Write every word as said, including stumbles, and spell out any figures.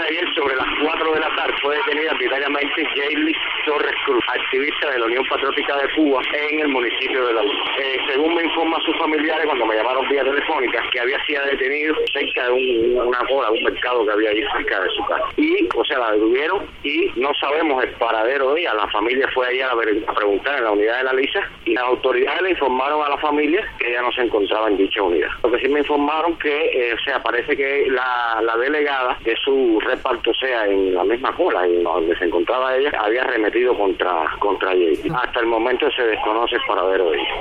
ayer, sobre las cuatro de la tarde, fue detenida arbitrariamente Jaylis Torres Cruz, activista de la Unión Patriótica de Cuba en el municipio de La Luz. Eh, según me informan sus familiares cuando me llamaron vía telefónica, que había sido detenido cerca de un, una cola, un mercado que había ahí cerca de su casa. Y, o sea, la detuvieron y no sabemos el paradero de ella. La familia fue allá a, ver, a preguntar en la unidad de la Lisa y las autoridades le informaron a la familia que ella no se encontraba en dicha unidad. Lo que sí me informaron que, eh, o sea, parece que la, la delegada de su reparto, o sea, en la misma cola en donde se encontraba ella, había arremetido contra, contra ella. Hasta el momento se desconoce el paradero de ella.